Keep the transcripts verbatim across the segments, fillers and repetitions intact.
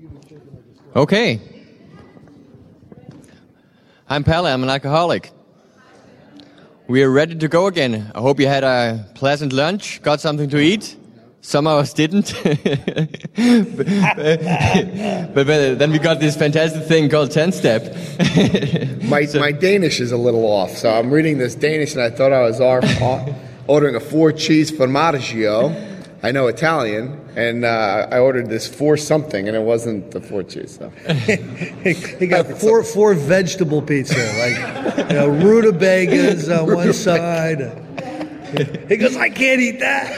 Okay. I'm Palle, I'm an alcoholic. We are ready to go again. I hope you had a pleasant lunch, got something to eat. Some of us didn't. but, but, but then we got this fantastic thing called ten-step. my, so, my Danish is a little off, so I'm reading this Danish and I thought I was ordering a four-cheese formaggio. I know Italian, and uh, I ordered this four something, and it wasn't the four cheese. So he got four four vegetable pizza, like you know, rutabagas on one side. He goes, I can't eat that.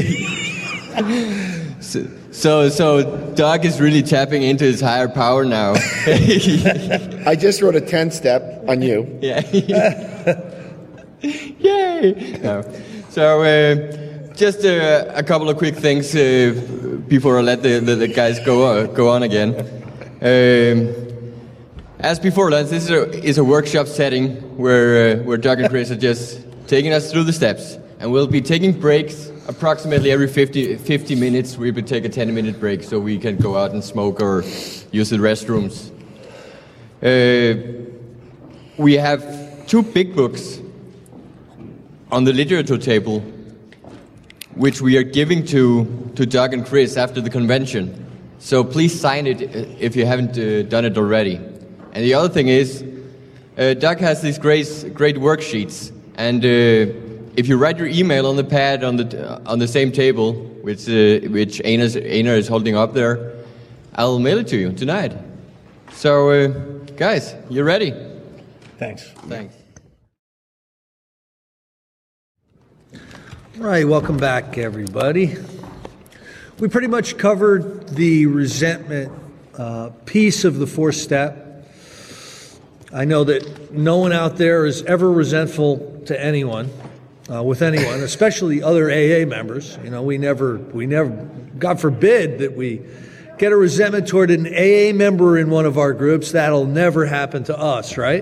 so, so, so Doug is really tapping into his higher power now. I just wrote a ten-step on you. Yeah. Yay! No. So. Uh, Just uh, a couple of quick things uh, before I let the, the, the guys go uh, go on again. Um, as before, this is a, is a workshop setting where uh, where Doug and Chris are just taking us through the steps, and we'll be taking breaks approximately every fifty, fifty minutes. We will take a ten minute break so we can go out and smoke or use the restrooms. Uh, we have two big books on the literature table, which we are giving to, to Doug and Chris after the convention. So please sign it if you haven't uh, done it already. And the other thing is, uh, Doug has these great, great worksheets. And uh, if you write your email on the pad on the uh, on the same table, which uh, which Einar, Einar is holding up there, I'll mail it to you tonight. So, uh, guys, you ready? Thanks. Thanks. All right, welcome back, everybody. We pretty much covered the resentment uh, piece of the fourth step. I know that no one out there is ever resentful to anyone, uh, with anyone, especially other A A members. You know, we never, we never, God forbid that we get a resentment toward an A A member in one of our groups. That'll never happen to us, right?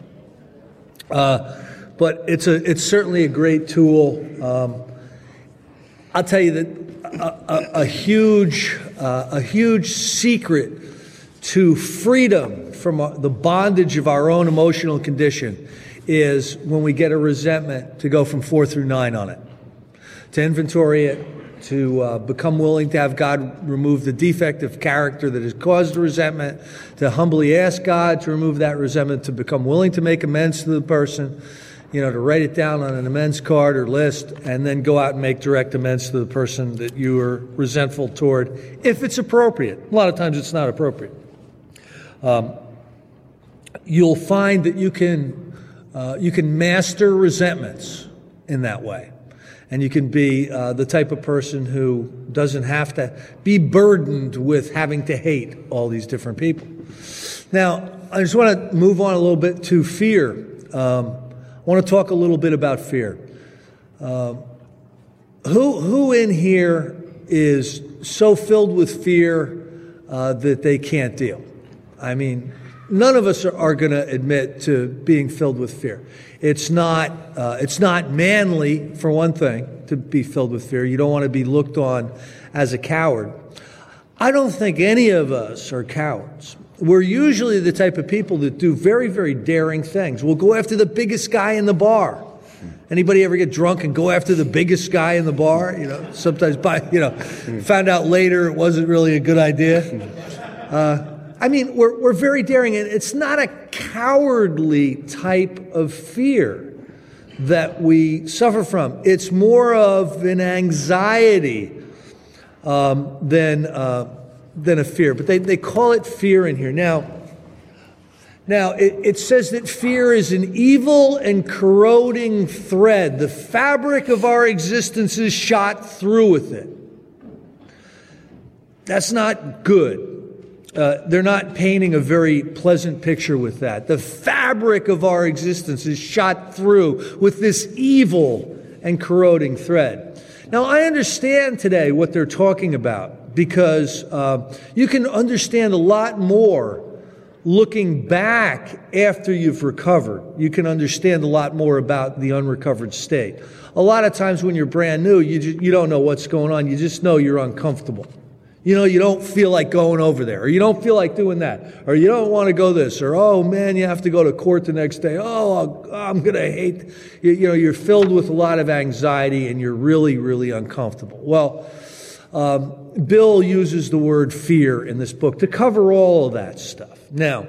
Uh, but it's a, it's certainly a great tool. Um, I'll tell you that a, a, a huge, uh, a huge secret to freedom from the bondage of our own emotional condition is when we get a resentment to go from four through nine on it, to inventory it, to uh, become willing to have God remove the defect of character that has caused the resentment, to humbly ask God to remove that resentment, to become willing to make amends to the person, you know, to write it down on an amends card or list, and then go out and make direct amends to the person that you are resentful toward, if it's appropriate. A lot of times it's not appropriate. Um, you'll find that you can uh, you can master resentments in that way. And you can be uh, the type of person who doesn't have to be burdened with having to hate all these different people. Now, I just want to move on a little bit to fear. Um, I want to talk a little bit about fear. Uh, who who in here is so filled with fear uh, that they can't deal? I mean, none of us are, are going to admit to being filled with fear. It's not uh, it's not manly, for one thing, to be filled with fear. You don't want to be looked on as a coward. I don't think any of us are cowards. We're usually the type of people that do very, very daring things. We'll go after the biggest guy in the bar. Anybody ever get drunk and go after the biggest guy in the bar? You know, sometimes by, you know, found out later it wasn't really a good idea. Uh, I mean, we're we're very daring, and it's not a cowardly type of fear that we suffer from. It's more of an anxiety um, than uh, than a fear. But they, they call it fear in here. Now, now it, it says that fear is an evil and corroding thread. The fabric of our existence is shot through with it. That's not good. Uh, they're not painting a very pleasant picture with that. The fabric of our existence is shot through with this evil and corroding thread. Now, I understand today what they're talking about because uh, you can understand a lot more looking back after you've recovered. You can understand a lot more about the unrecovered state. A lot of times when you're brand new, you, just, you don't know what's going on. You just know you're uncomfortable. You know, you don't feel like going over there, or you don't feel like doing that, or you don't want to go this, or, oh, man, you have to go to court the next day. Oh, I'm going to hate, you, you know, you're filled with a lot of anxiety, and you're really, really uncomfortable. Well, um, Bill uses the word fear in this book to cover all of that stuff. Now,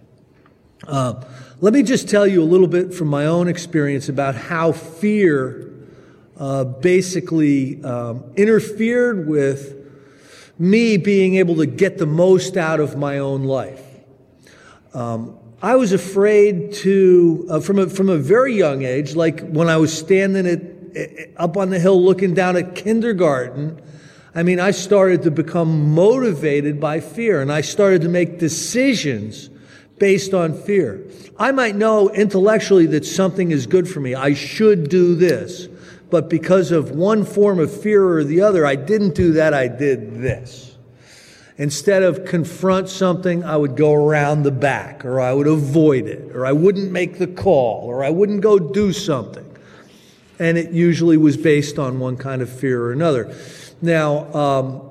uh, let me just tell you a little bit from my own experience about how fear uh, basically um, interfered with me being able to get the most out of my own life. Um, I was afraid to, uh, from a, from a very young age, like when I was standing at, up on the hill looking down at kindergarten, I mean, I started to become motivated by fear, and I started to make decisions based on fear. I might know intellectually that something is good for me. I should do this. But because of one form of fear or the other, I didn't do that, I did this. Instead of confront something, I would go around the back, or I would avoid it, or I wouldn't make the call, or I wouldn't go do something. And it usually was based on one kind of fear or another. Now, um,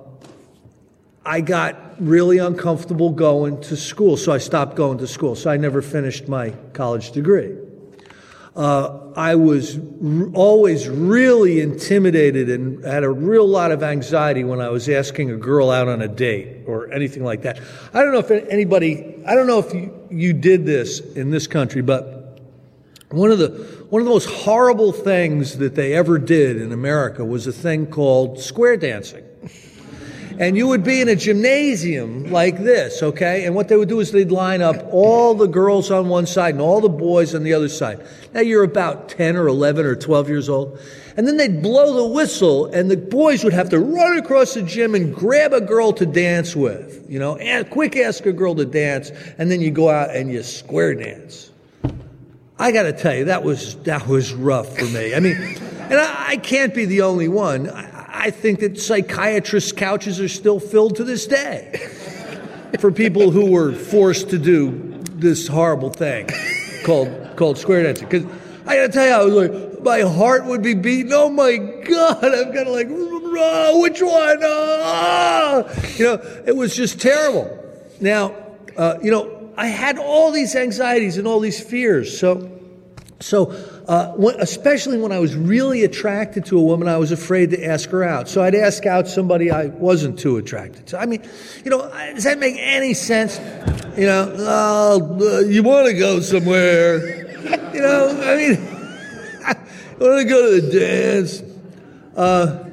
I got really uncomfortable going to school, so I stopped going to school. So I never finished my college degree. Uh, I was r- always really intimidated and had a real lot of anxiety when I was asking a girl out on a date or anything like that. I don't know if anybody, I don't know if you, you did this in this country, but one of the one of the most horrible things that they ever did in America was a thing called square dancing. And you would be in a gymnasium like this, okay? And what they would do is they'd line up all the girls on one side and all the boys on the other side. Now you're about ten or eleven or twelve years old. And then they'd blow the whistle, and the boys would have to run across the gym and grab a girl to dance with. You know, and quick ask a girl to dance, and then you go out and you square dance. I got to tell you, that was that was rough for me. I mean, and I, I can't be the only one. I, I think that psychiatrists' couches are still filled to this day for people who were forced to do this horrible thing called called square dancing. Because I got to tell you, I was like, my heart would be beating. Oh my God, I've got to like, oh, which one? Oh. You know, it was just terrible. Now, uh, you know, I had all these anxieties and all these fears. So, so uh, when, especially when I was really attracted to a woman, I was afraid to ask her out. So I'd ask out somebody I wasn't too attracted to. I mean, you know, does that make any sense? You know, oh, uh, you want to go somewhere? You know, I mean, I want to go to the dance. Uh,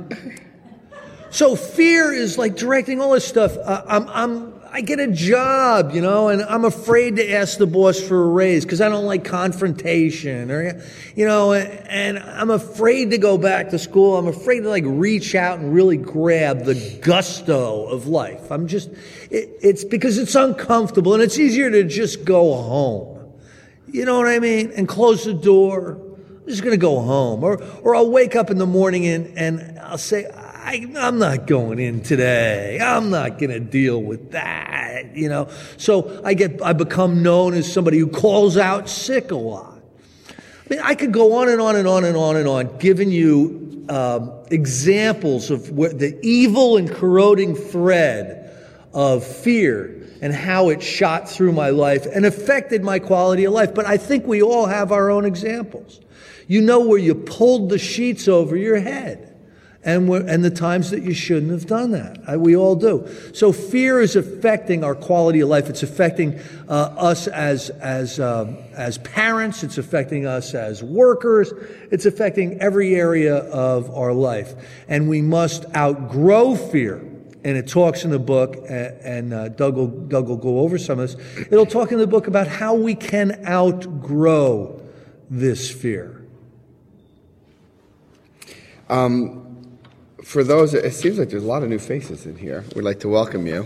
so fear is like directing all this stuff. Uh, I'm, I'm. I get a job, you know, and I'm afraid to ask the boss for a raise because I don't like confrontation, or, you know, and I'm afraid to go back to school. I'm afraid to like reach out and really grab the gusto of life. I'm just, it, it's because it's uncomfortable, and it's easier to just go home. You know what I mean? And close the door. I'm just going to go home. Or, or I'll wake up in the morning and, and I'll say, I, I'm not going in today. I'm not going to deal with that, you know. So I get, I become known as somebody who calls out sick a lot. I mean, I could go on and on and on and on and on, giving you um, examples of where the evil and corroding thread of fear and how it shot through my life and affected my quality of life. But I think we all have our own examples. You know where you pulled the sheets over your head. And, we're, and the times that you shouldn't have done that. I, we all do. So fear is affecting our quality of life. It's affecting uh, us as as um, as parents. It's affecting us as workers. It's affecting every area of our life. And we must outgrow fear. And it talks in the book, and, and uh, Doug will, Doug will go over some of this. It'll talk in the book about how we can outgrow this fear. Um. For those, it seems like there's a lot of new faces in here. We'd like to welcome you.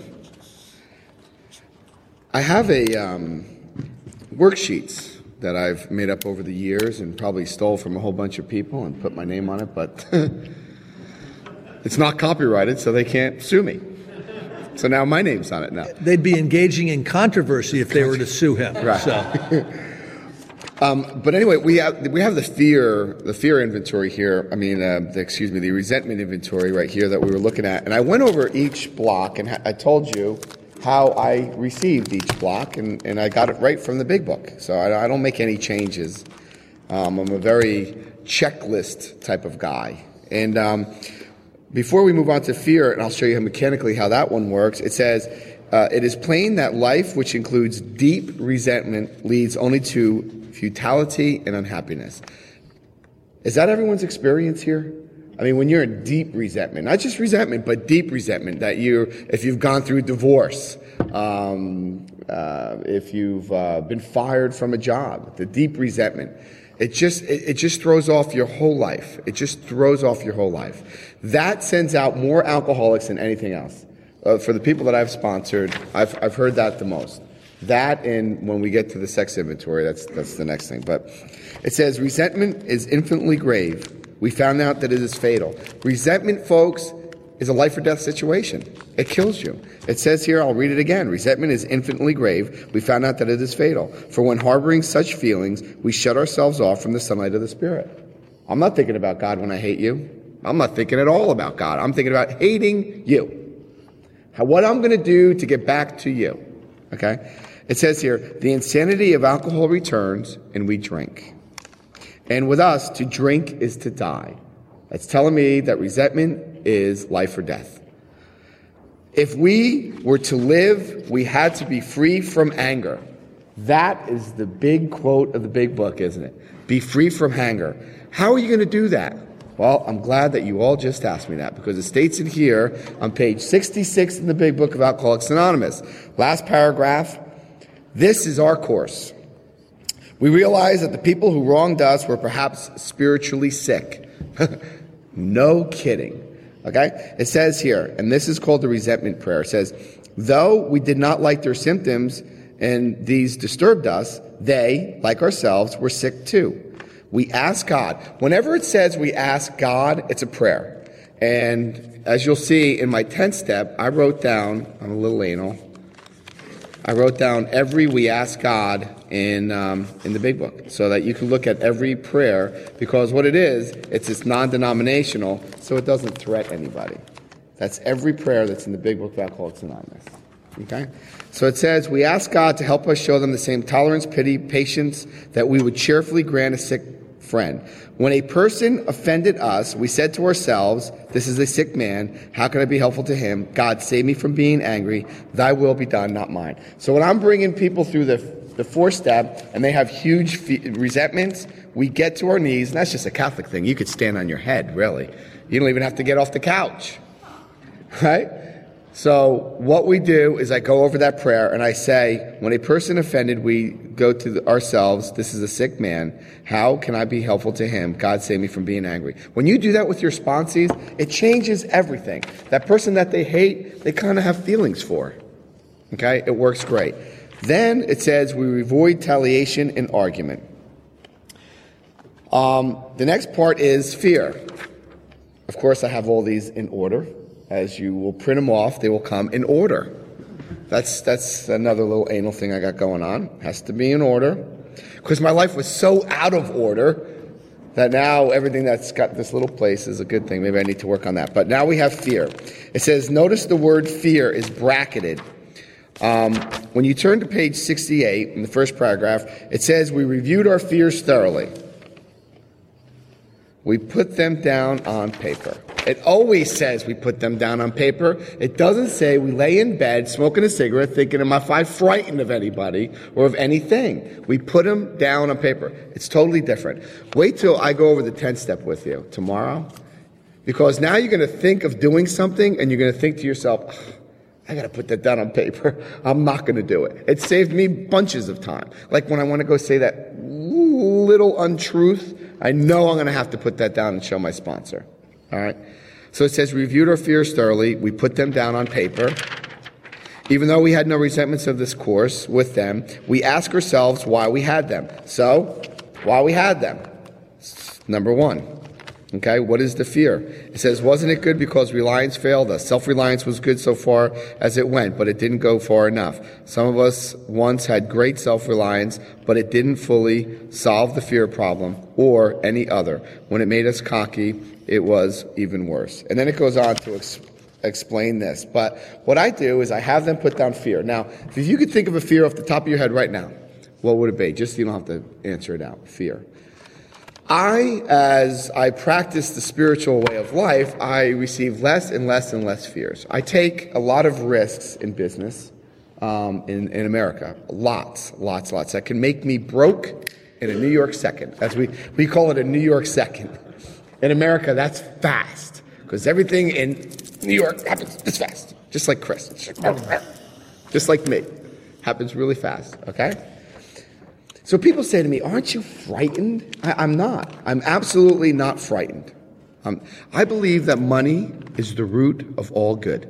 I have a um, worksheets that I've made up over the years and probably stole from a whole bunch of people and put my name on it, but it's not copyrighted, so they can't sue me. So now my name's on it now. They'd be engaging in controversy if they were to sue him. Right. So. Um, but anyway, we have we have the fear the fear inventory here. I mean, uh, the, excuse me, the resentment inventory right here that we were looking at. And I went over each block, and ha- I told you how I received each block, and, and I got it right from the big book. So I, I don't make any changes. Um, I'm a very checklist type of guy. And um, before we move on to fear, and I'll show you mechanically how that one works, it says, uh, it is plain that life, which includes deep resentment, leads only to futility and unhappiness. Is that everyone's experience here? I mean, when you're in deep resentment, not just resentment, but deep resentment, that you, if you've gone through divorce, um, uh, if you've uh, been fired from a job, the deep resentment, it just it, it just throws off your whole life. It just throws off your whole life. That sends out more alcoholics than anything else. Uh, for the people that I've sponsored, I've I've heard that the most. That, and when we get to the sex inventory, that's that's the next thing. But it says resentment is infinitely grave. We found out that it is fatal. Resentment, folks, is a life or death situation. It kills you. It says here, I'll read it again. Resentment is infinitely grave. We found out that it is fatal. For when harboring such feelings, we shut ourselves off from the sunlight of the Spirit. I'm not thinking about God when I hate you. I'm not thinking at all about God. I'm thinking about hating you. How, what I'm going to do to get back to you. Okay? It says here, the insanity of alcohol returns, and we drink. And with us, to drink is to die. That's telling me that resentment is life or death. If we were to live, we had to be free from anger. That is the big quote of the big book, isn't it? Be free from anger. How are you going to do that? Well, I'm glad that you all just asked me that, because it states it here on page sixty-six in the big book of Alcoholics Anonymous. Last paragraph. This is our course. We realize that the people who wronged us were perhaps spiritually sick. No kidding. Okay? It says here, and this is called the resentment prayer. It says, though we did not like their symptoms and these disturbed us, they, like ourselves, were sick too. We ask God. Whenever it says we ask God, it's a prayer. And as you'll see in my tenth step, I wrote down, I'm a little anal, I wrote down every we ask God in um, in the big book, so that you can look at every prayer, because what it is, it's this non-denominational, so it doesn't threat anybody. That's every prayer that's in the big book of Alcoholics Anonymous. Okay? So it says, we ask God to help us show them the same tolerance, pity, patience that we would cheerfully grant a sick friend. When a person offended us, we said to ourselves, this is a sick man. How can I be helpful to him? God, save me from being angry. Thy will be done, not mine. So when I'm bringing people through the, the fourth step and they have huge fe- resentments, we get to our knees, and that's just a Catholic thing. You could stand on your head, really. You don't even have to get off the couch. Right? So what we do is I go over that prayer and I say, when a person offended, we go to the, ourselves, this is a sick man. How can I be helpful to him? God save me from being angry. When you do that with your sponsees, it changes everything. That person that they hate, they kind of have feelings for. Okay? It works great. Then it says we avoid retaliation and argument. Um, the next part is fear. Of course, I have all these in order. As you will print them off, they will come in order. That's that's another little anal thing I got going on. Has to be in order. Because my life was so out of order that now everything that's got this little place is a good thing. Maybe I need to work on that. But now we have fear. It says, notice the word fear is bracketed. Um, when you turn to page sixty-eight, in the first paragraph, it says, we reviewed our fears thoroughly. We put them down on paper. It always says we put them down on paper. It doesn't say we lay in bed smoking a cigarette thinking, am I frightened of anybody or of anything? We put them down on paper. It's totally different. Wait till I go over the tenth step with you tomorrow, because now you're going to think of doing something and you're going to think to yourself, I got to put that down on paper. I'm not going to do it. It saved me bunches of time. Like when I want to go say that little untruth, I know I'm going to have to put that down and show my sponsor. All right? So it says, reviewed our fears thoroughly. We put them down on paper. Even though we had no resentments of this course with them, we ask ourselves why we had them. So, why we had them. Number one. Okay, what is the fear? It says, wasn't it good because reliance failed us? Self-reliance was good so far as it went, but it didn't go far enough. Some of us once had great self-reliance, but it didn't fully solve the fear problem or any other. When it made us cocky, it was even worse. And then it goes on to ex- explain this. But what I do is I have them put down fear. Now, if you could think of a fear off the top of your head right now, what would it be? Just so you don't have to answer it out. Fear. I, as I practice the spiritual way of life, I receive less and less and less fears. I take a lot of risks in business um, in, in America. Lots, lots, lots. That can make me broke in a New York second. As we, we call it a New York second. In America, that's fast. Because everything in New York happens this fast. Just like Chris. Just like me. Happens really fast, okay? So people say to me, aren't you frightened? I, I'm not. I'm absolutely not frightened. Um, I believe that money is the root of all good.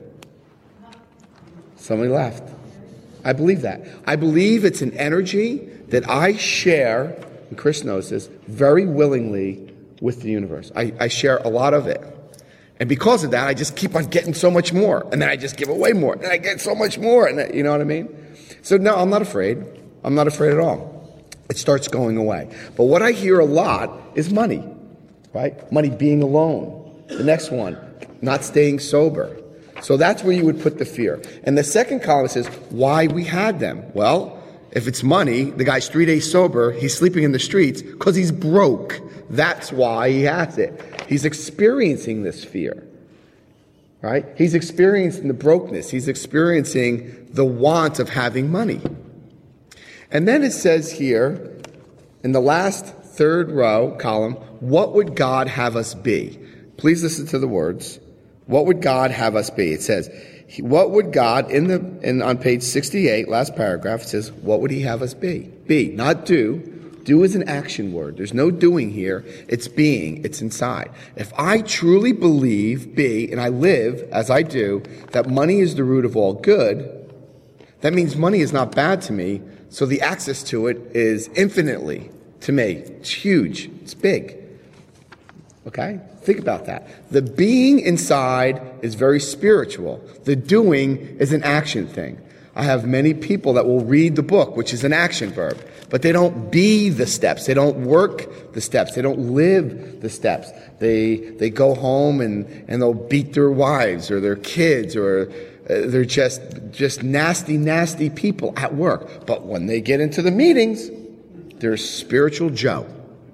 Somebody laughed. I believe that. I believe it's an energy that I share, and Chris knows this, very willingly with the universe. I, I share a lot of it. And because of that, I just keep on getting so much more. And then I just give away more. And I get so much more. And that, you know what I mean? So no, I'm not afraid. I'm not afraid at all. It starts going away. But what I hear a lot is money, right? Money being alone. The next one, not staying sober. So that's where you would put the fear. And the second column says why we had them. Well, if it's money, the guy's three days sober, he's sleeping in the streets because he's broke. That's why he has it. He's experiencing this fear, right? He's experiencing the brokenness. He's experiencing the want of having money. And then it says here, in the last third row column, what would God have us be? Please listen to the words. What would God have us be? It says, what would God, in the in on page sixty-eight, last paragraph, it says, what would he have us be? Be, not do. Do is an action word. There's no doing here. It's being. It's inside. If I truly believe, be, and I live as I do, that money is the root of all good, that means money is not bad to me. So the access to it is infinitely, to me, it's huge, it's big. Okay? Think about that. The being inside is very spiritual. The doing is an action thing. I have many people that will read the book, which is an action verb, but they don't be the steps. They don't work the steps. They don't live the steps. They they go home and, and they'll beat their wives or their kids or Uh, they're just just nasty, nasty people at work. But when they get into the meetings, they're spiritual Joe.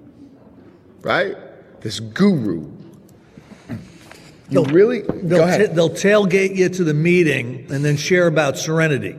Right? This guru. You They'll, really? They'll, Go ahead. T- they'll tailgate you to the meeting and then share about serenity.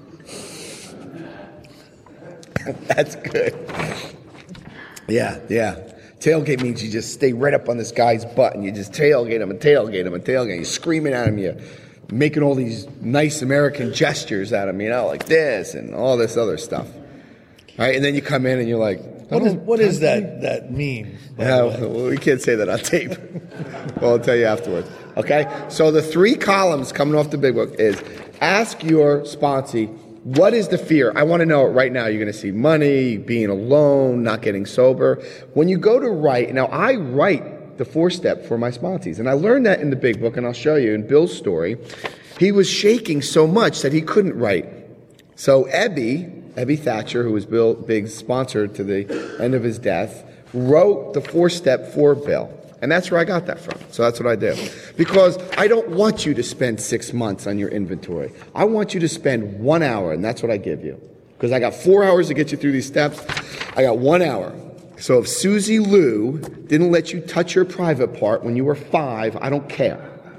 That's good. Yeah, yeah. Tailgate means you just stay right up on this guy's butt and you just tailgate him and tailgate him and tailgate him. You're screaming at him. You're making all these nice American gestures at him, you know, like this and all this other stuff. All right, and then you come in and you're like, What is what is that that mean? Yeah, well, we can't say that on tape. Well, I'll tell you afterwards. Okay? So the three columns coming off the big book is ask your sponsee, what is the fear? I want to know it right now. You're going to see money, being alone, not getting sober. When you go to write, now I write the four-step for my sponsees, and I learned that in the big book, and I'll show you in Bill's story. He was shaking so much that he couldn't write. So Ebby, Ebby Thatcher, who was Bill Big's sponsor to the end of his death, wrote the four-step for Bill. And that's where I got that from. So that's what I do. Because I don't want you to spend six months on your inventory. I want you to spend one hour, and that's what I give you. Because I got four hours to get you through these steps. I got one hour. So if Susie Lou didn't let you touch your private part when you were five, I don't care.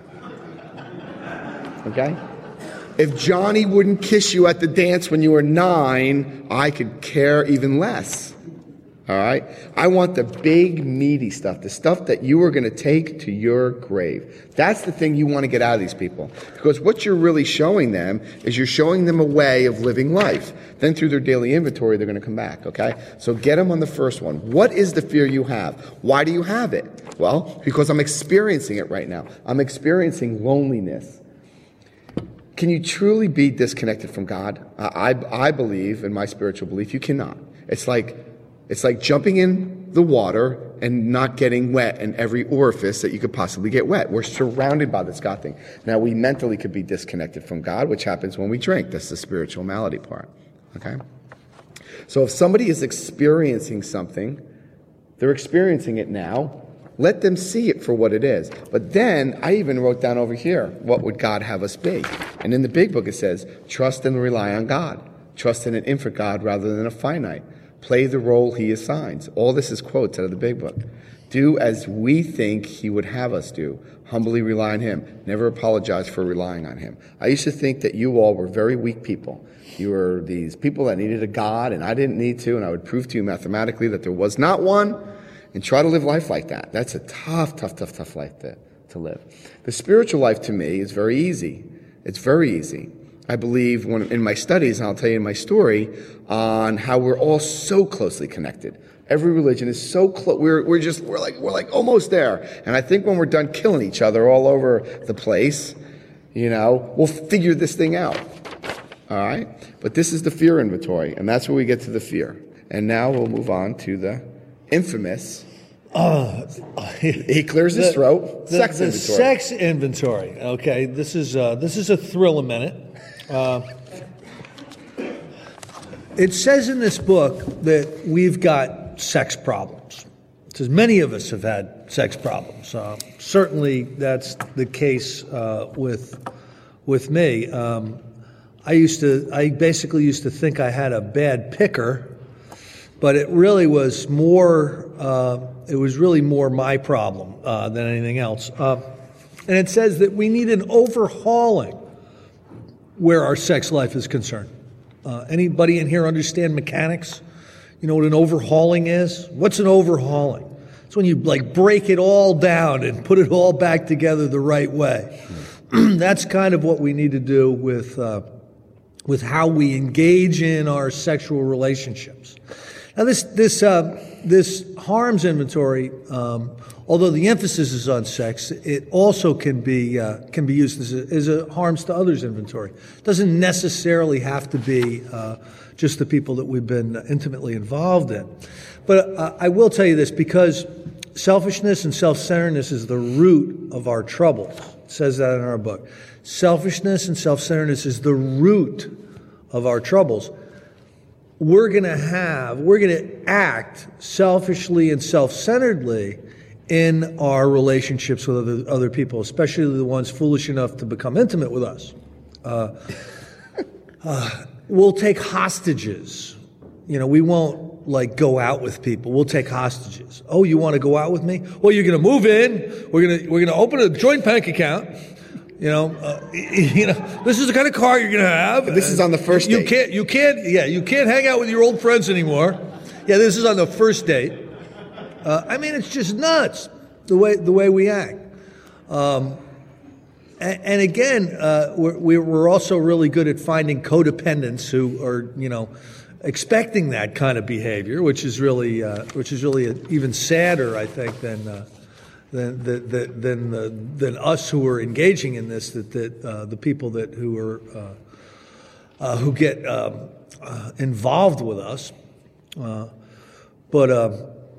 Okay? If Johnny wouldn't kiss you at the dance when you were nine, I could care even less. All right? I want the big, meaty stuff, the stuff that you are going to take to your grave. That's the thing you want to get out of these people. Because what you're really showing them is you're showing them a way of living life. Then through their daily inventory, they're going to come back, okay? So get them on the first one. What is the fear you have? Why do you have it? Well, because I'm experiencing it right now. I'm experiencing loneliness. Can you truly be disconnected from God? I, I, I believe, in my spiritual belief, you cannot. It's like It's like jumping in the water and not getting wet in every orifice that you could possibly get wet. We're surrounded by this God thing. Now, we mentally could be disconnected from God, which happens when we drink. That's the spiritual malady part. Okay? So if somebody is experiencing something, they're experiencing it now. Let them see it for what it is. But then, I even wrote down over here, what would God have us be? And in the big book it says, trust and rely on God. Trust in an infinite God rather than a finite. Play the role he assigns. All this is quotes out of the big book. Do as we think he would have us do. Humbly rely on him. Never apologize for relying on him. I used to think that you all were very weak people. You were these people that needed a God, and I didn't need to, and I would prove to you mathematically that there was not one, and try to live life like that. That's a tough, tough, tough, tough life to, to live. The spiritual life to me is very easy. It's very easy. I believe when, in my studies, and I'll tell you in my story, on how we're all so closely connected. Every religion is so close. We're we're just we're like we're like almost there. And I think when we're done killing each other all over the place, you know, we'll figure this thing out. All right? But this is the fear inventory, and that's where we get to the fear. And now we'll move on to the infamous. Uh, he clears his the, throat. The, sex the inventory. Sex inventory. Okay, this is uh, this is a thrill a minute. Uh, it says in this book that we've got sex problems. It says many of us have had sex problems. Uh, certainly, that's the case uh, with with me. Um, I used to. I basically used to think I had a bad picker. But it really was more, uh, it was really more my problem uh, than anything else. Uh, and it says that we need an overhauling where our sex life is concerned. Uh, anybody in here understand mechanics? You know what an overhauling is? What's an overhauling? It's when you like break it all down and put it all back together the right way. That's kind of what we need to do with uh, with how we engage in our sexual relationships. Now, this this uh, this harms inventory, um, although the emphasis is on sex, it also can be uh, can be used as a, as a harms to others inventory. It doesn't necessarily have to be uh, just the people that we've been intimately involved in. But uh, I will tell you this, because selfishness and self-centeredness is the root of our troubles. It says that in our book. Selfishness and self-centeredness is the root of our troubles. We're going to have, we're going to act selfishly and self-centeredly in our relationships with other, other people, especially the ones foolish enough to become intimate with us. Uh, uh, we'll take hostages. You know, we won't like go out with people. We'll take hostages. Oh, you want to go out with me? Well, you're going to move in. We're going to we're going to open a joint bank account. You know, uh, you know, this is the kind of car you're going to have. This is on the first you date. Can't, you can't, yeah, you can't hang out with your old friends anymore. Yeah, this is on the first date. Uh, I mean, it's just nuts the way the way we act. Um, and, and again, uh, we're we're also really good at finding codependents who are, you know, expecting that kind of behavior, which is really uh, which is really even sadder, I think, than. Uh, Than than than, uh, than us who are engaging in this, that that uh, the people that who are uh, uh, who get um, uh, involved with us, uh, but uh,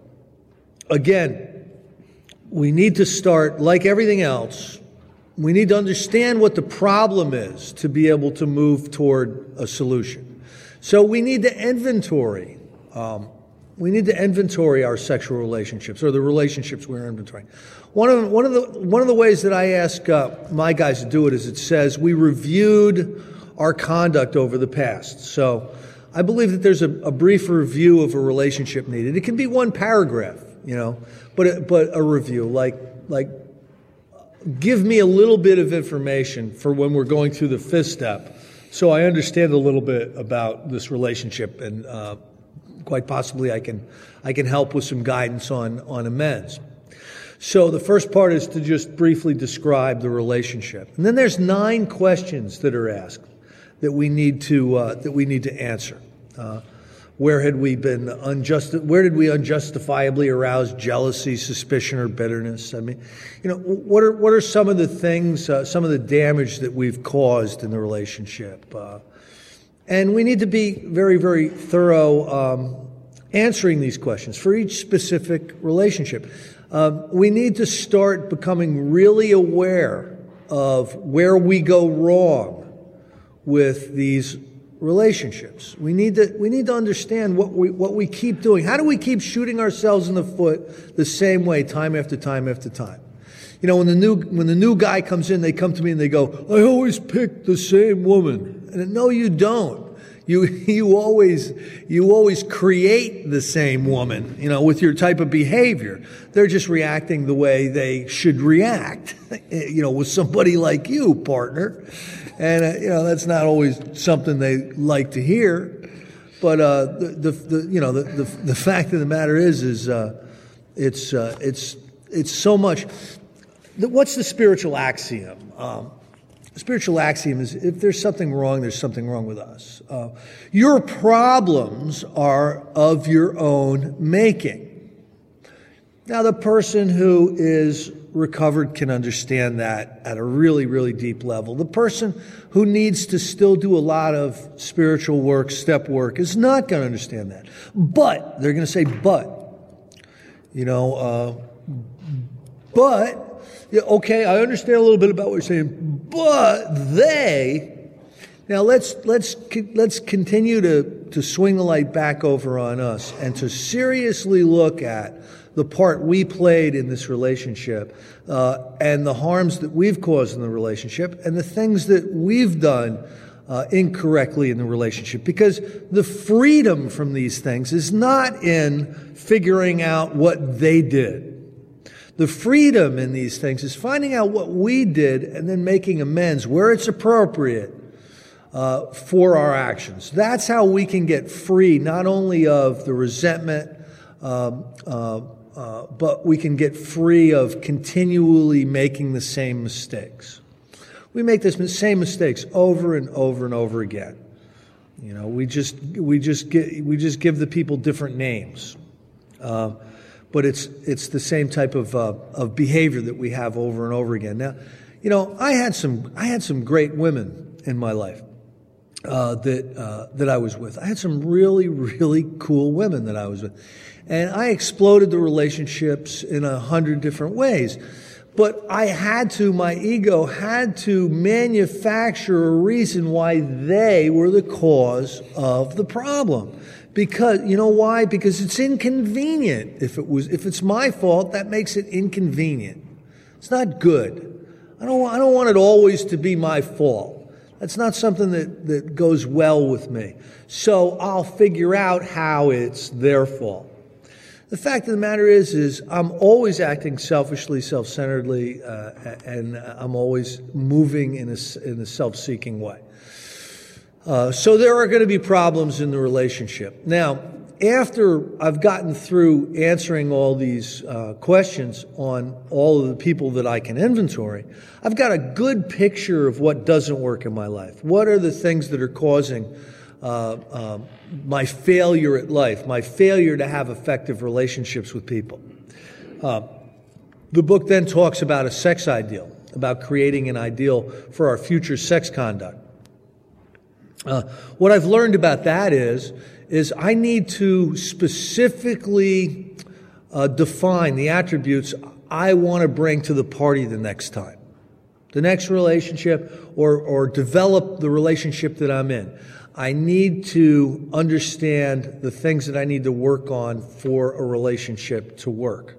again, we need to start like everything else. We need to understand what the problem is to be able to move toward a solution. So we need to inventory. Um, We need to inventory our sexual relationships, or the relationships we're inventorying. One of one of the one of the ways that I ask uh, my guys to do it is it says we reviewed our conduct over the past. So I believe that there's a, a brief review of a relationship needed. It can be one paragraph, you know, but a, but a review like like give me a little bit of information for when we're going through the fifth step, so I understand a little bit about this relationship and. Uh, Quite possibly, I can I can help with some guidance on, on amends. So the first part is to just briefly describe the relationship, and then there's nine questions that are asked that we need to uh, that we need to answer. Uh, where had we been unjust? Where did we unjustifiably arouse jealousy, suspicion, or bitterness? I mean, you know, what are what are some of the things, uh, some of the damage that we've caused in the relationship? Uh, And we need to be very, very thorough um, answering these questions for each specific relationship. Um, we need to start becoming really aware of where we go wrong with these relationships. We need to we need to understand what we what we keep doing. How do we keep shooting ourselves in the foot the same way time after time after time? You know, when the new when the new guy comes in, they come to me and they go, "I always pick the same woman." And no, you don't. You you always you always create the same woman, you know, with your type of behavior. They're just reacting the way they should react, you know, with somebody like you, partner. And, uh, you know, that's not always something they like to hear. But, uh, the, the, the you know, the, the, the fact of the matter is, is, uh, it's, uh, it's, it's so much. What's the spiritual axiom? Um, the spiritual axiom is if there's something wrong, there's something wrong with us. Uh, your problems are of your own making. Now, the person who is recovered can understand that at a really, really deep level. The person who needs to still do a lot of spiritual work, step work, is not going to understand that. But, they're going to say, but, you know, uh, but, yeah, okay, I understand a little bit about what you're saying, but they, now let's, let's, let's continue to, to swing the light back over on us and to seriously look at the part we played in this relationship, uh, and the harms that we've caused in the relationship, and the things that we've done uh, incorrectly in the relationship. Because the freedom from these things is not in figuring out what they did. The freedom in these things is finding out what we did and then making amends where it's appropriate uh, for our actions. That's how we can get free not only of the resentment, um, uh, Uh, but we can get free of continually making the same mistakes. We make the same mistakes over and over and over again. You know, we just we just get we just give the people different names, uh, but it's it's the same type of uh, of behavior that we have over and over again. Now, you know, I had some I had some great women in my life uh, that uh, that I was with. I had some really really cool women that I was with. And I exploded the relationships in a hundred different ways. But I had to, my ego had to manufacture a reason why they were the cause of the problem. Because, you know why? Because it's inconvenient. If it was, if it's my fault, that makes it inconvenient. It's not good. I don't, I don't want it always to be my fault. That's not something that, that goes well with me. So I'll figure out how it's their fault. The fact of the matter is, is I'm always acting selfishly, self-centeredly, uh, and I'm always moving in a, in a self-seeking way. Uh, so there are going to be problems in the relationship. Now, after I've gotten through answering all these uh, questions on all of the people that I can inventory, I've got a good picture of what doesn't work in my life. What are the things that are causing Uh, uh, my failure at life, my failure to have effective relationships with people. Uh, the book then talks about a sex ideal, about creating an ideal for our future sex conduct. Uh, what I've learned about that is, is I need to specifically uh, define the attributes I want to bring to the party the next time, the next relationship, or, or develop the relationship that I'm in. I need to understand the things that I need to work on for a relationship to work.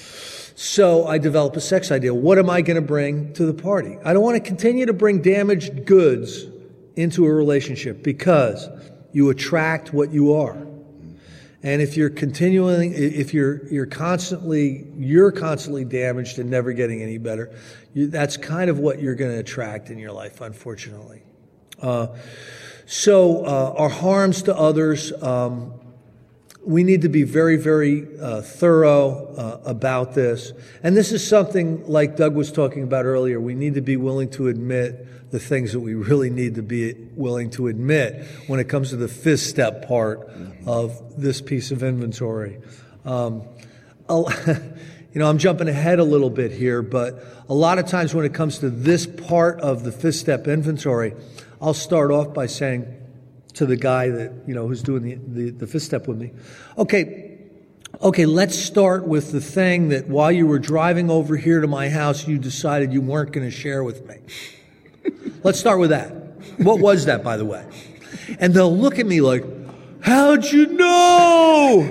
So I develop a sex ideal. What am I going to bring to the party? I don't want to continue to bring damaged goods into a relationship because you attract what you are. And if you're continuing, if you're you're constantly you're constantly damaged and never getting any better, you, that's kind of what you're going to attract in your life, unfortunately. Uh, So uh, our harms to others, um, we need to be very, very uh, thorough uh, about this. And this is something, like Doug was talking about earlier, we need to be willing to admit the things that we really need to be willing to admit when it comes to the fifth step part of this piece of inventory. Um, you know, I'm jumping ahead a little bit here, but a lot of times when it comes to this part of the fifth step inventory, I'll start off by saying, to the guy that, you know, who's doing the, the, the fifth step with me. Okay, okay, let's start with the thing that while you were driving over here to my house, you decided you weren't going to share with me. Let's start with that. What was that, by the way? And they'll look at me like, how'd you know?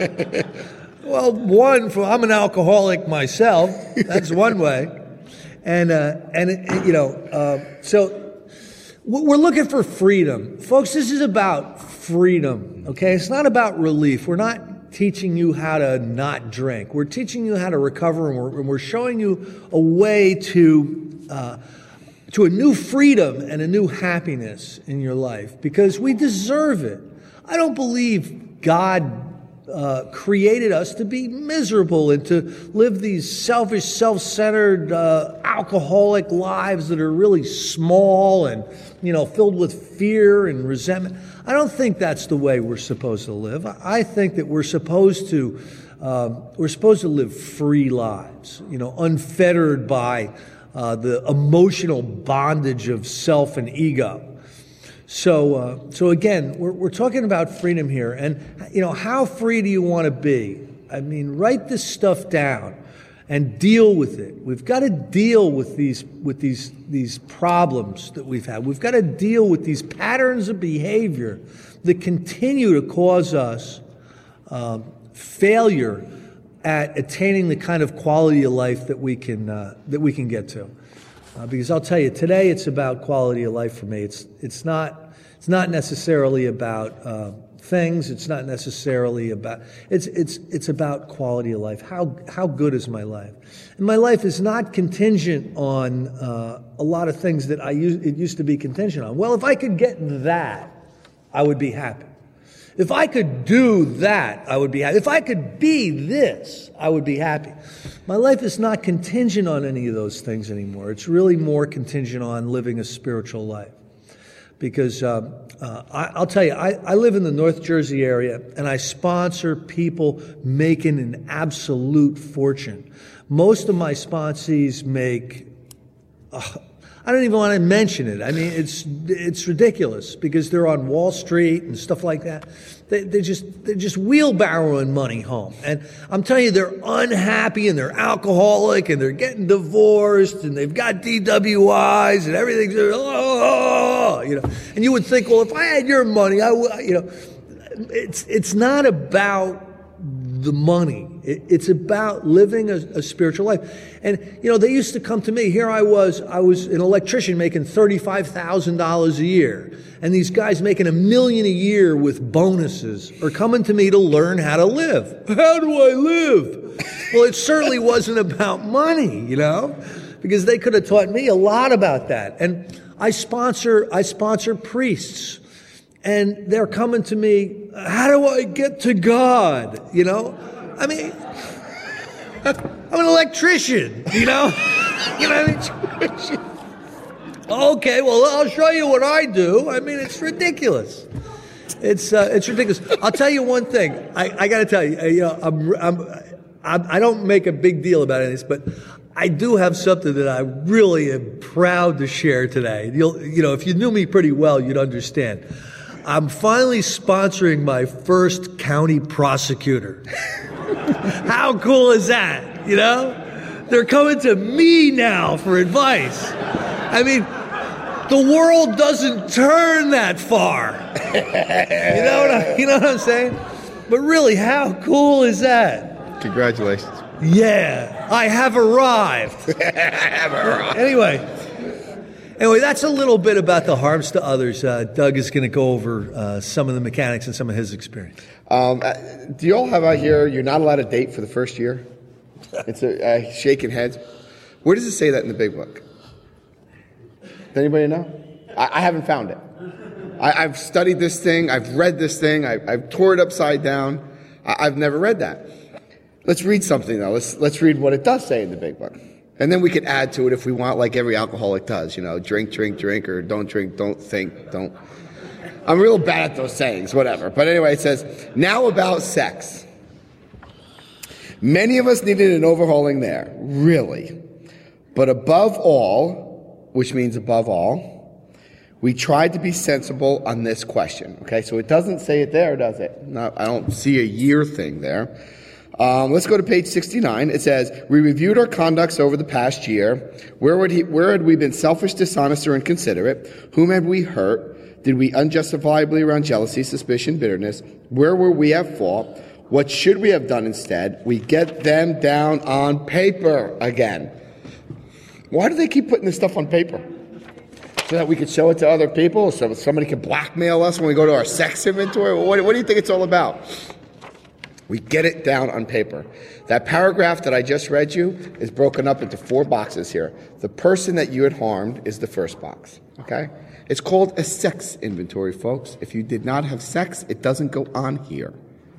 Well, one, for, I'm an alcoholic myself. That's one way. And, uh, and it, you know, uh, so we're looking for freedom. Folks, this is about freedom, okay? It's not about relief. We're not teaching you how to not drink. We're teaching you how to recover, and we're, and we're showing you a way to uh, to a new freedom and a new happiness in your life, because we deserve it. I don't believe God uh, created us to be miserable and to live these selfish, self-centered, uh, alcoholic lives that are really small and, you know, filled with fear and resentment. I don't think that's the way we're supposed to live. I think that we're supposed to um, we're supposed to live free lives, you know, unfettered by uh, the emotional bondage of self and ego. So, uh, so again, we're, we're talking about freedom here, and you know, how free do you want to be? I mean, write this stuff down and deal with it. We've got to deal with these with these these problems that we've had. We've got to deal with these patterns of behavior that continue to cause us um, failure at attaining the kind of quality of life that we can uh, that we can get to. Uh, because I'll tell you, today it's about quality of life for me. It's it's not it's not necessarily about uh, things. It's not necessarily about it's it's it's about quality of life. How how good is my life? And my life is not contingent on uh, a lot of things that I used it used to be contingent on. Well, if I could get that, I would be happy. If I could do that, I would be happy. If I could be this, I would be happy. My life is not contingent on any of those things anymore. It's really more contingent on living a spiritual life. Because um, uh, I, I'll tell you, I, I live in the North Jersey area, and I sponsor people making an absolute fortune. Most of my sponsees make... Uh, I don't even want to mention it. I mean, it's it's ridiculous because they're on Wall Street and stuff like that. They, they're just they're just wheelbarrowing money home, and I'm telling you, they're unhappy and they're alcoholic and they're getting divorced and they've got D W Is and everything's oh, you know. And you would think, well, if I had your money, I would, you know. It's it's not about the money. It, it's about living a, a spiritual life. And, you know, they used to come to me. Here I was, I was an electrician making thirty-five thousand dollars a year. And these guys making a million a year with bonuses are coming to me to learn how to live. How do I live? Well, it certainly wasn't about money, you know, because they could have taught me a lot about that. And I sponsor, I sponsor priests. And they're coming to me, how do I get to God? You know? I mean, I'm an electrician, you know? You know what I mean? Okay, well, I'll show you what I do. I mean, it's ridiculous. It's uh, it's ridiculous. I'll tell you one thing. I, I got to tell you, you know, I'm, I'm, I'm, I don't make a big deal about this, but I do have something that I really am proud to share today. You'll, you know, if you knew me pretty well, you'd understand. I'm finally sponsoring my first county prosecutor. How cool is that? You know? They're coming to me now for advice. I mean, the world doesn't turn that far. You know what I, you know what I'm saying? But really, how cool is that? Congratulations. Yeah, I have arrived. I have arrived. Anyway. Anyway, that's a little bit about the harms to others. Uh, Doug is going to go over uh, some of the mechanics and some of his experience. Um, uh, do you all have out here, you're not allowed to date for the first year? It's a uh, shaking heads. Where does it say that in the big book? Does anybody know? I, I haven't found it. I, I've studied this thing. I've read this thing. I, I've tore it upside down. I, I've never read that. Let's read something, though. Let's, let's read what it does say in the big book. And then we could add to it if we want, like every alcoholic does, you know, drink, drink, drink, or don't drink, don't think, don't. I'm real bad at those sayings, whatever. But anyway, it says, now about sex. Many of us needed an overhauling there, really. But above all, which means above all, We tried to be sensible on this question. Okay, so it doesn't say it there, does it? No, I don't see a year thing there. Um, let's go to page sixty-nine. It says, we reviewed our conducts over the past year. Where would he, where had we been selfish, dishonest, or inconsiderate? Whom had we hurt? Did we unjustifiably around jealousy, suspicion, bitterness? Where were we at fault? What should we have done instead? We get them down on paper again. Why do they keep putting this stuff on paper? So that we could show it to other people? So somebody can blackmail us when we go to our sex inventory? What, what do you think it's all about? We get it down on paper. That paragraph that I just read you is broken up into four boxes here. The person that you had harmed is the first box, okay? It's called a sex inventory, folks. If you did not have sex, it doesn't go on here.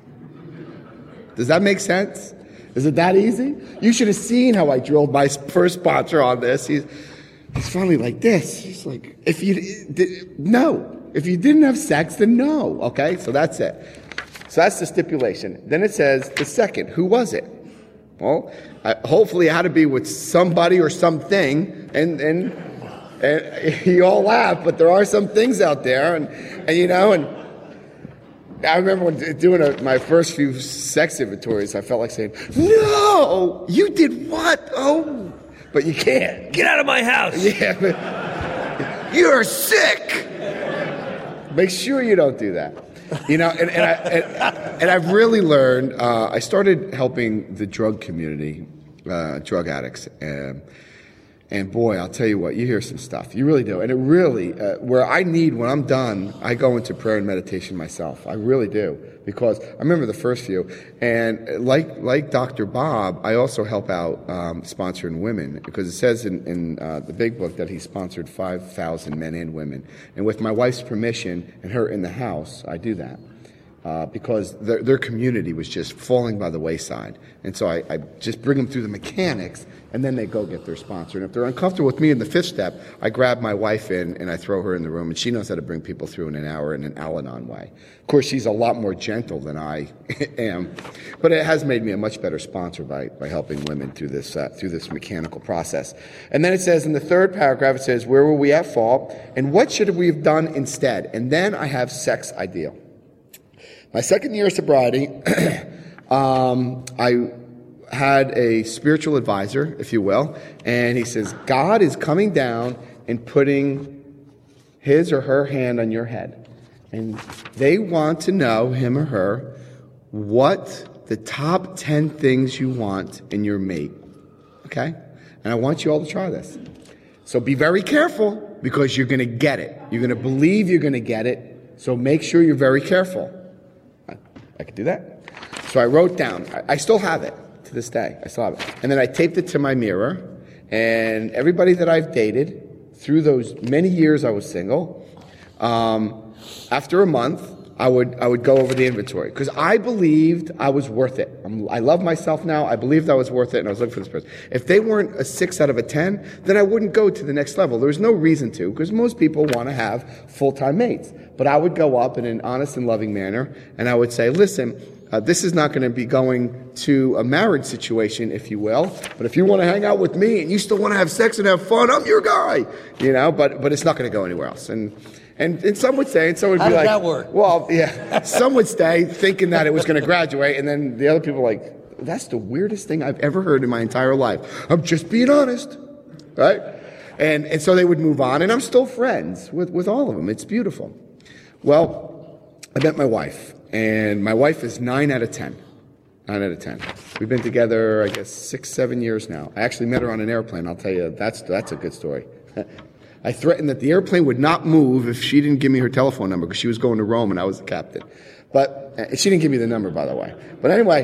Does that make sense? Is it that easy? You should have seen how I drilled my first sponsor on this. He's, he's finally like this. He's like, if you, did, no. If you didn't have sex, then no, okay? So that's it. So that's the stipulation. Then it says the second. Who was it? Well, uh, hopefully it had to be with somebody or something, and and, and you all laugh, but there are some things out there, and, and you know, and I remember when doing a, my first few sex inventories, I felt like saying, no, you did what? Oh, but you can't. Get out of my house. Yeah, but you're sick. Make sure you don't do that. You know, and, and, I, and, and I've really learned, uh, I started helping the drug community, uh, drug addicts, and, and boy, I'll tell you what, you hear some stuff. You really do. And it really, uh, where I need, when I'm done, I go into prayer and meditation myself. I really do. Because I remember the first few. And like like Doctor Bob, I also help out um, sponsoring women. Because it says in, in uh, the big book that he sponsored five thousand men and women. And with my wife's permission and her in the house, I do that. Uh, because their, their community was just falling by the wayside. And so I, I just bring them through the mechanics, and then they go get their sponsor. And if they're uncomfortable with me in the fifth step, I grab my wife in and I throw her in the room, and she knows how to bring people through in an hour in an Al-Anon way. Of course, she's a lot more gentle than I am, but it has made me a much better sponsor by, by helping women through this, uh, through this mechanical process. And then it says in the third paragraph, it says, where were we at fault, and what should we have done instead? And then I have sex ideal. My second year of sobriety, um, I had a spiritual advisor, if you will, and he says, God is coming down and putting his or her hand on your head. And they want to know, him or her, what the top ten things you want in your mate. Okay? And I want you all to try this. So be very careful, because you're going to get it. You're going to believe you're going to get it, so make sure you're very careful. I could do that. So I wrote down, I, I still have it to this day. I still have it. And then I taped it to my mirror, and everybody that I've dated through those many years I was single, um, after a month, I would I would go over the inventory, because I believed I was worth it. I'm, I love myself now. I believed I was worth it, and I was looking for this person. If they weren't a six out of a ten, then I wouldn't go to the next level. There was no reason to, because most people want to have full-time mates. But I would go up in an honest and loving manner, and I would say, listen, uh, this is not going to be going to a marriage situation, if you will. But if you want to hang out with me and you still want to have sex and have fun, I'm your guy. You know, but but it's not going to go anywhere else. And And, and some would say, and some would How be like, that work? well, yeah. Some would stay thinking that it was going to graduate, and then the other people were like, that's the weirdest thing I've ever heard in my entire life. I'm just being honest, right? And and so they would move on, and I'm still friends with, with all of them. It's beautiful. Well, I met my wife, and my wife is nine out of ten. Nine out of ten. We've been together, I guess, six, seven years now. I actually met her on an airplane. I'll tell you, that's that's a good story. I threatened that the airplane would not move if she didn't give me her telephone number, because she was going to Rome and I was the captain. But uh, she didn't give me the number, by the way. But anyway,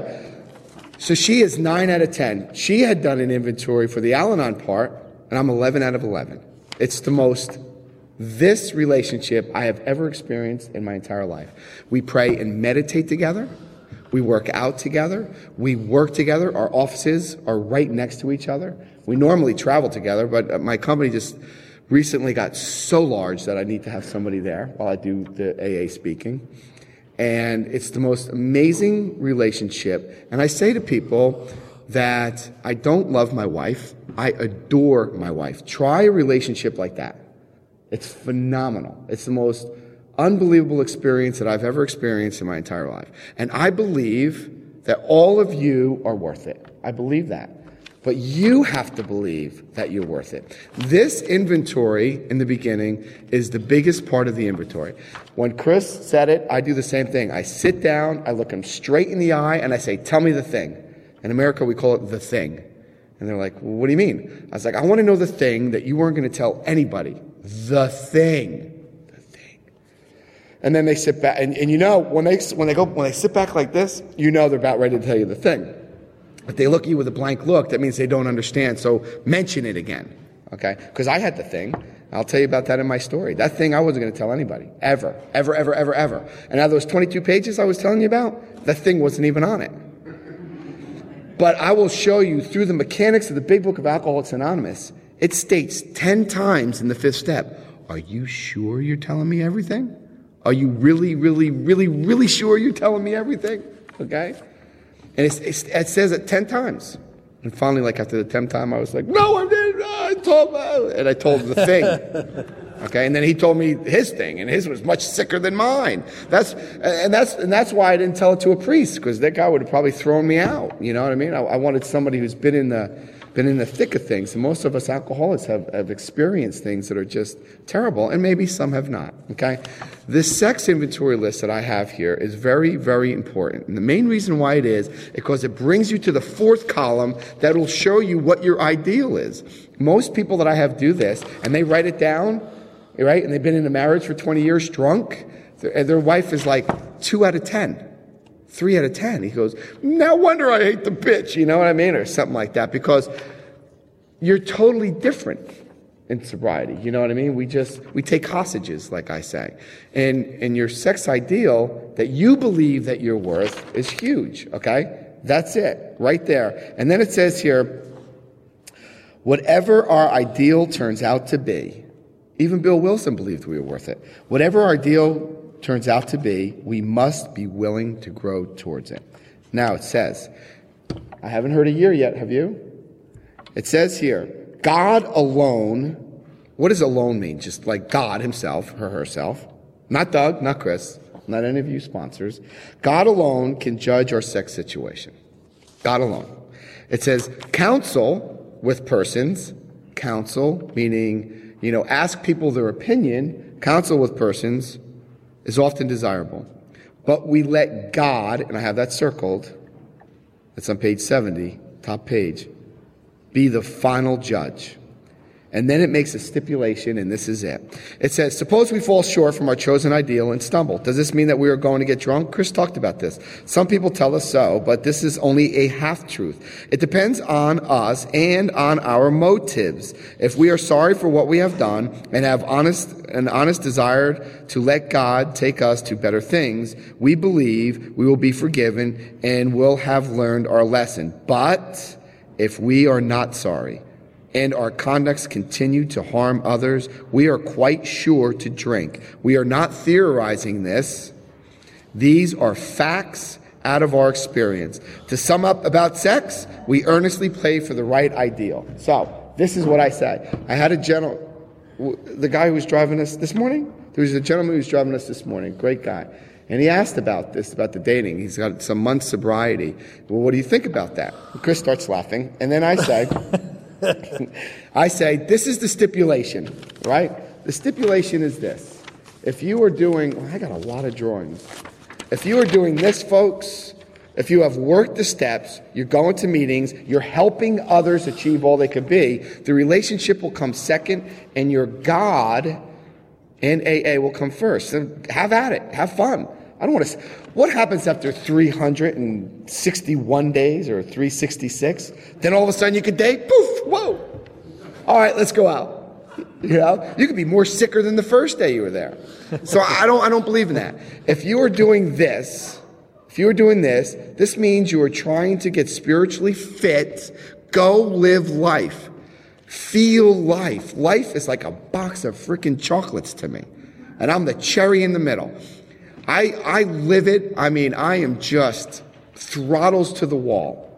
so she is nine out of ten. She had done an inventory for the Al-Anon part, and I'm eleven out of eleven. It's the most this relationship I have ever experienced in my entire life. We pray and meditate together. We work out together. We work together. Our offices are right next to each other. We normally travel together, but my company just recently got so large that I need to have somebody there while I do the A A speaking. And it's the most amazing relationship. And I say to people that I don't love my wife. I adore my wife. Try a relationship like that. It's phenomenal. It's the most unbelievable experience that I've ever experienced in my entire life. And I believe that all of you are worth it. I believe that. But you have to believe that you're worth it. This inventory in the beginning is the biggest part of the inventory. When Chris said it, I do the same thing. I sit down, I look him straight in the eye, and I say, tell me the thing. In America, we call it the thing. And they're like, well, what do you mean? I was like, I want to know the thing that you weren't going to tell anybody. The thing. The thing. And then they sit back, and, and you know, when they, when they go, when they sit back like this, you know they're about ready to tell you the thing. If they look at you with a blank look, that means they don't understand. So mention it again, okay? Because I had the thing. I'll tell you about that in my story. That thing I wasn't going to tell anybody, ever, ever, ever, ever, ever. And out of those twenty-two pages I was telling you about, that thing wasn't even on it. But I will show you through the mechanics of the Big Book of Alcoholics Anonymous, it states ten times in the fifth step, are you sure you're telling me everything? Are you really, really, really, really sure you're telling me everything? Okay? And it's, it's, it says it ten times. And finally, like after the tenth time, I was like, no, I didn't. I told And I told him the thing. Okay, and then he told me his thing, and his was much sicker than mine. That's and that's and that's why I didn't tell it to a priest, because that guy would have probably thrown me out. You know what I mean? I, I wanted somebody who's been in the been in the thick of things. And most of us alcoholics have, have experienced things that are just terrible, and maybe some have not. Okay, this sex inventory list that I have here is very, very important. And the main reason why it is because it brings you to the fourth column that will show you what your ideal is. Most people that I have do this, and they write it down. Right? And they've been in a marriage for twenty years drunk. Their, their wife is like two out of ten. Three out of ten. He goes, no wonder I hate the bitch. You know what I mean? Or something like that. Because you're totally different in sobriety. You know what I mean? We just, we take hostages, like I say. And, and your sex ideal that you believe that you're worth is huge. Okay? That's it. Right there. And then it says here, whatever our ideal turns out to be, even Bill Wilson believed we were worth it. Whatever our ideal turns out to be, we must be willing to grow towards it. Now it says, I haven't heard a year yet, have you? It says here, God alone, what does alone mean? Just like God himself, her herself. Not Doug, not Chris, not any of you sponsors. God alone can judge our sex situation. God alone. It says, counsel with persons, counsel meaning, you know, ask people their opinion, counsel with persons is often desirable. But we let God, and I have that circled, that's on page seventy, top page, be the final judge. And then it makes a stipulation, and this is it. It says, suppose we fall short from our chosen ideal and stumble. Does this mean that we are going to get drunk? Chris talked about this. Some people tell us so, but this is only a half-truth. It depends on us and on our motives. If we are sorry for what we have done and have honest an honest desire to let God take us to better things, we believe we will be forgiven and will have learned our lesson. But if we are not sorry, and our conducts continue to harm others, we are quite sure to drink. We are not theorizing this. These are facts out of our experience. To sum up about sex, we earnestly pray for the right ideal. So, this is what I said. I had a gentleman, the guy who was driving us this morning, there was a gentleman who was driving us this morning, great guy. And he asked about this, about the dating. He's got some months sobriety. Well, what do you think about that? And Chris starts laughing. And then I say... I say, this is the stipulation, right? The stipulation is this. If you are doing, well, I got a lot of drawings. If you are doing this, folks, if you have worked the steps, you're going to meetings, you're helping others achieve all they could be, the relationship will come second, and your God and A A will come first. So have at it. Have fun. I don't want to... What happens after three hundred sixty-one days or three hundred sixty-six? Then all of a sudden you could date? Poof! Whoa! All right, let's go out. You know? You could be more sicker than the first day you were there. So I don't I don't believe in that. If you are doing this, if you are doing this, this means you are trying to get spiritually fit. Go live life. Feel life. Life is like a box of freaking chocolates to me. And I'm the cherry in the middle. I, I live it. I mean, I am just throttles to the wall.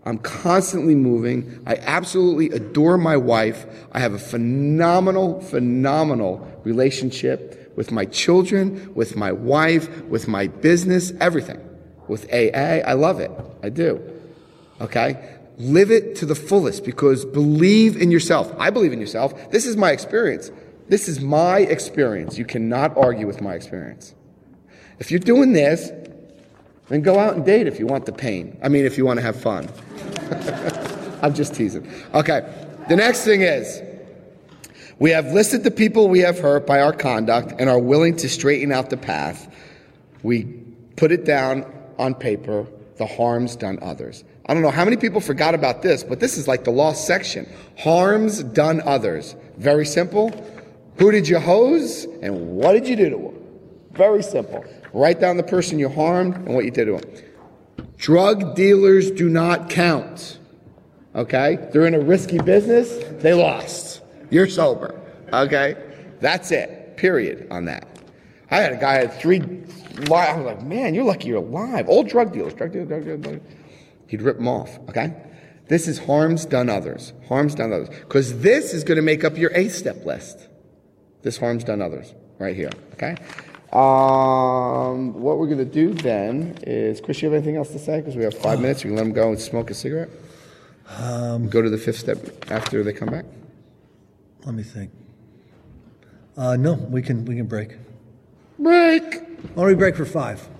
I'm constantly moving. I absolutely adore my wife. I have a phenomenal, phenomenal relationship with my children, with my wife, with my business, everything. With A A, I love it. I do. Okay? Live it to the fullest because believe in yourself. I believe in yourself. This is my experience. This is my experience. You cannot argue with my experience. If you're doing this, then go out and date if you want the pain. I mean, if you want to have fun. I'm just teasing. Okay. The next thing is, we have listed the people we have hurt by our conduct and are willing to straighten out the path. We put it down on paper, the harms done others. I don't know how many people forgot about this, but this is like the lost section. Harms done others. Very simple. Who did you hose and what did you do to them? Very simple. Write down the person you harmed and what you did to them. Drug dealers do not count. Okay? They're in a risky business. They lost. You're sober. Okay? That's it. Period on that. I had a guy who had three. I was like, man, you're lucky you're alive. Old drug dealers. Drug dealers, drug dealers, drug dealers. He'd rip them off. Okay? This is harms done others. Harms done others. Because this is going to make up your eight-step list. This harms done others. Right here. Okay? Um, what we're going to do then is, Chris, you have anything else to say? Because we have five minutes. We can let them go and smoke a cigarette. Um, go to the fifth step after they come back. Let me think. Uh, no, we can we can break. Break. Why don't we break for five?